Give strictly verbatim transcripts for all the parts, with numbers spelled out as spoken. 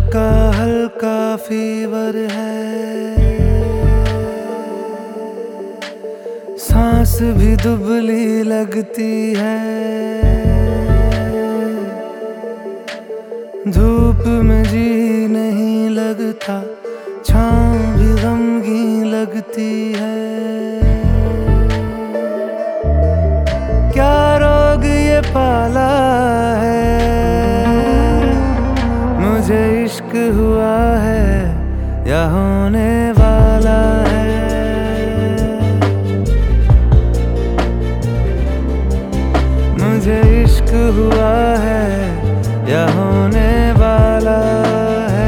हल्का हल्का फीवर है, सांस भी दुबली लगती है। धूप में जी नहीं लगता, छाँव भी गमगीन लगती है। क्या रोग ये पाला है, मुझे इश्क हुआ है या होने वाला है। मुझे इश्क हुआ है या होने वाला है।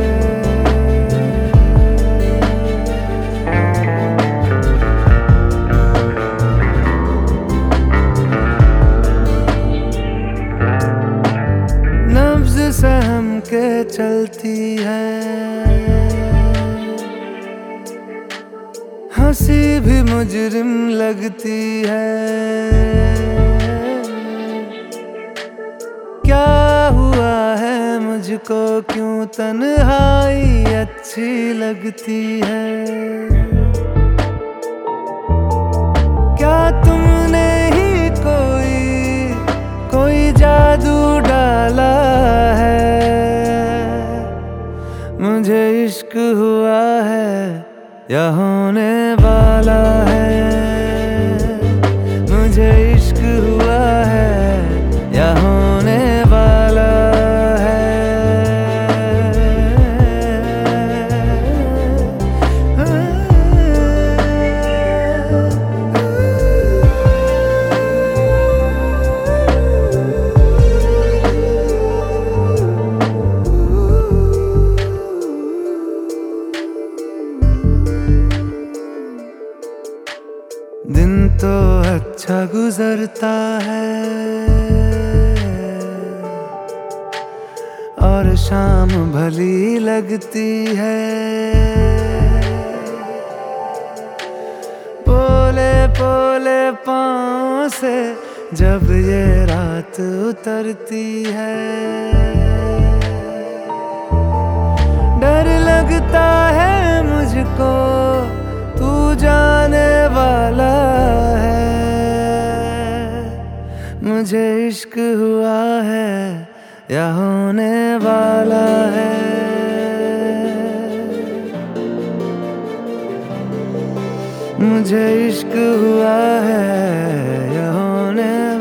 नब्ज़ सहम के चलती है, हंसी भी मुजरिम लगती है। क्या हुआ है मुझको, क्यों तन्हाई अच्छी लगती है। क्या तुमने ही कोई कोई जादू डाला है, मुझे इश्क हुआ है या होने वाला है। मुझे इश्क हुआ है या होने वाला है। दिन तो अच्छा गुजरता है और शाम भली लगती है। पोले पोले पाँव से जब ये रात उतरती है, डर लगता है मुझको तू जाने वाला है। मुझे इश्क हुआ है या होने वाला है। मुझे इश्क हुआ है या होने